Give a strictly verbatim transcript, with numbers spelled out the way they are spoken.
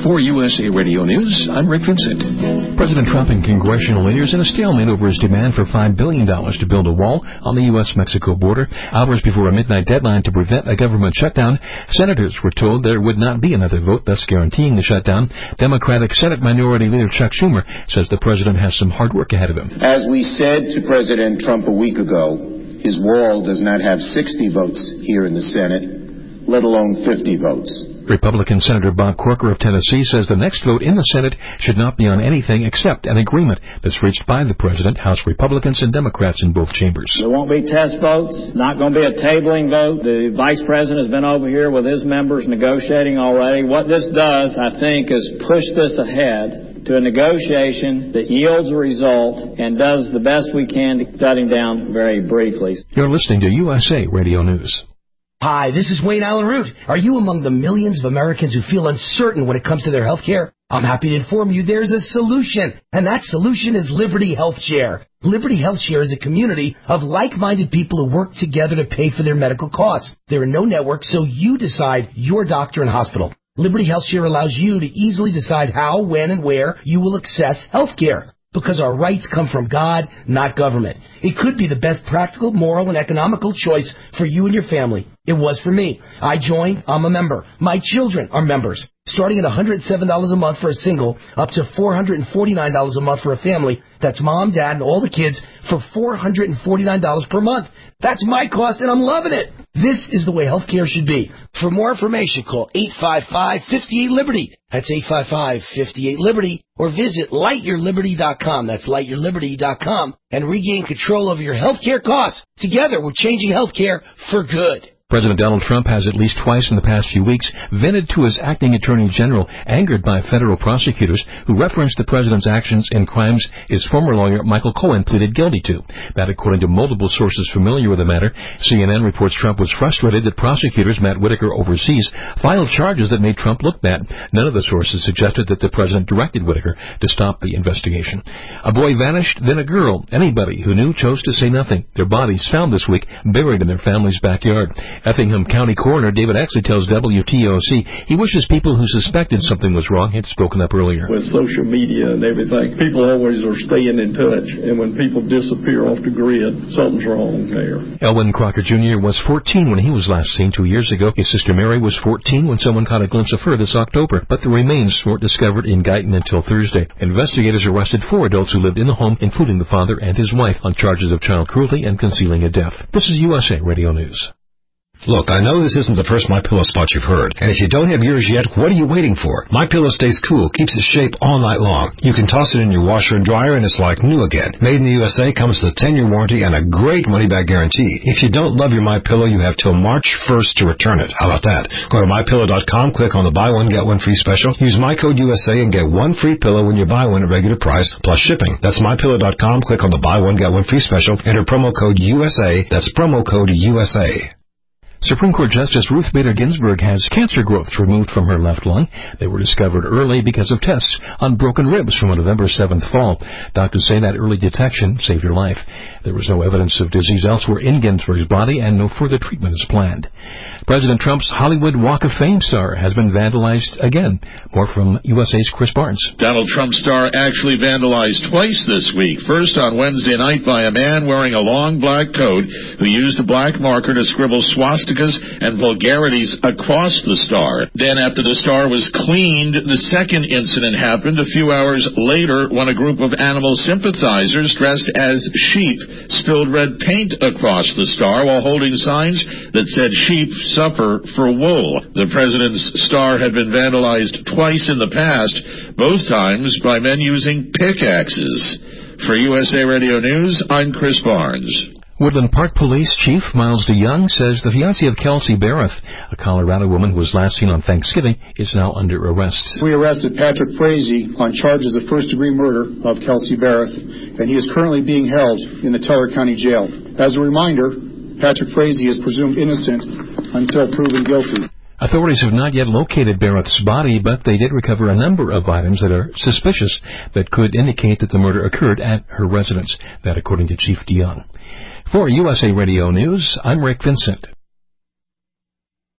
For U S A Radio News, I'm Rick Vincent. President Trump and congressional leaders in a stalemate over his demand for five billion dollars to build a wall on the U S Mexico border. Hours before a midnight deadline to prevent a government shutdown, senators were told there would not be another vote, thus guaranteeing the shutdown. Democratic Senate Minority Leader Chuck Schumer says the president has some hard work ahead of him. As we said to President Trump a week ago, his wall does not have sixty votes here in the Senate, let alone fifty votes. Republican Senator Bob Corker of Tennessee says the next vote in the Senate should not be on anything except an agreement that's reached by the president, House Republicans, and Democrats in both chambers. There won't be test votes, not going to be a tabling vote. The vice president has been over here with his members negotiating already. What this does, I think, is push this ahead to a negotiation that yields a result and does the best we can to shut him down very briefly. You're listening to U S A Radio News. Hi, this is Wayne Allen Root. Are you among the millions of Americans who feel uncertain when it comes to their health care? I'm happy to inform you there's a solution, and that solution is Liberty Health Share. Liberty Health Share is a community of like-minded people who work together to pay for their medical costs. There are no networks, so you decide your doctor and hospital. Liberty Health Share allows you to easily decide how, when, and where you will access health care. Because our rights come from God, not government. It could be the best practical, moral, and economical choice for you and your family. It was for me. I joined. I'm a member. My children are members. Starting at one hundred seven dollars a month for a single, up to four hundred forty-nine dollars a month for a family. That's mom, dad, and all the kids for four hundred forty-nine dollars per month. That's my cost, and I'm loving it. This is the way healthcare should be. For more information, call eight five five, five eight, Liberty. That's eight five five, five eight, Liberty. Or visit light your liberty dot com. That's light your liberty dot com. And regain control over your healthcare costs. Together, we're changing healthcare for good. President Donald Trump has at least twice in the past few weeks vented to his acting attorney general, angered by federal prosecutors who referenced the president's actions in crimes his former lawyer Michael Cohen pleaded guilty to. That according to multiple sources familiar with the matter. C N N reports Trump was frustrated that prosecutors, Matt Whitaker overseas, filed charges that made Trump look bad. None of the sources suggested that the president directed Whitaker to stop the investigation. A boy vanished, then a girl. Anybody who knew chose to say nothing. Their bodies found this week buried in their family's backyard. Effingham County Coroner David Exley tells W T O C he wishes people who suspected something was wrong had spoken up earlier. With social media and everything, people always are staying in touch, and when people disappear off the grid, something's wrong there. Elwyn Crocker Junior was fourteen when he was last seen two years ago. His sister Mary was fourteen when someone caught a glimpse of her this October, but the remains weren't discovered in Guyton until Thursday. Investigators arrested four adults who lived in the home, including the father and his wife, on charges of child cruelty and concealing a death. This is U S A Radio News. Look, I know this isn't the first MyPillow spot you've heard, and if you don't have yours yet, what are you waiting for? MyPillow stays cool, keeps its shape all night long. You can toss it in your washer and dryer, and it's like new again. Made in the U S A, comes with a ten-year warranty and a great money-back guarantee. If you don't love your MyPillow, you have till March first to return it. How about that? Go to my pillow dot com, click on the buy one, get one free special. Use my code U S A and get one free pillow when you buy one at regular price, plus shipping. That's my pillow dot com, click on the buy one, get one free special. Enter promo code U S A. That's promo code U S A. Supreme Court Justice Ruth Bader Ginsburg has cancer growth removed from her left lung. They were discovered early because of tests on broken ribs from a November seventh fall. Doctors say that early detection saved her life. There was no evidence of disease elsewhere in Ginsburg's body, and no further treatment is planned. President Trump's Hollywood Walk of Fame star has been vandalized again. More from U S A's Chris Barnes. Donald Trump's star actually vandalized twice this week. First on Wednesday night by a man wearing a long black coat who used a black marker to scribble swastikas and vulgarities across the star. Then after the star was cleaned, the second incident happened a few hours later when a group of animal sympathizers dressed as sheep spilled red paint across the star while holding signs that said sheep suffer for wool. The president's star had been vandalized twice in the past, both times by men using pickaxes. For U S A Radio News, I'm Chris Barnes. Woodland Park Police Chief Miles DeYoung says the fiancée of Kelsey Barrett, a Colorado woman who was last seen on Thanksgiving, is now under arrest. We arrested Patrick Frazee on charges of first-degree murder of Kelsey Barrett, and he is currently being held in the Teller County Jail. As a reminder, Patrick Frazee is presumed innocent until proven guilty. Authorities have not yet located Barrett's body, but they did recover a number of items that are suspicious that could indicate that the murder occurred at her residence. That according to Chief DeYoung. For U S A Radio News, I'm Rick Vincent.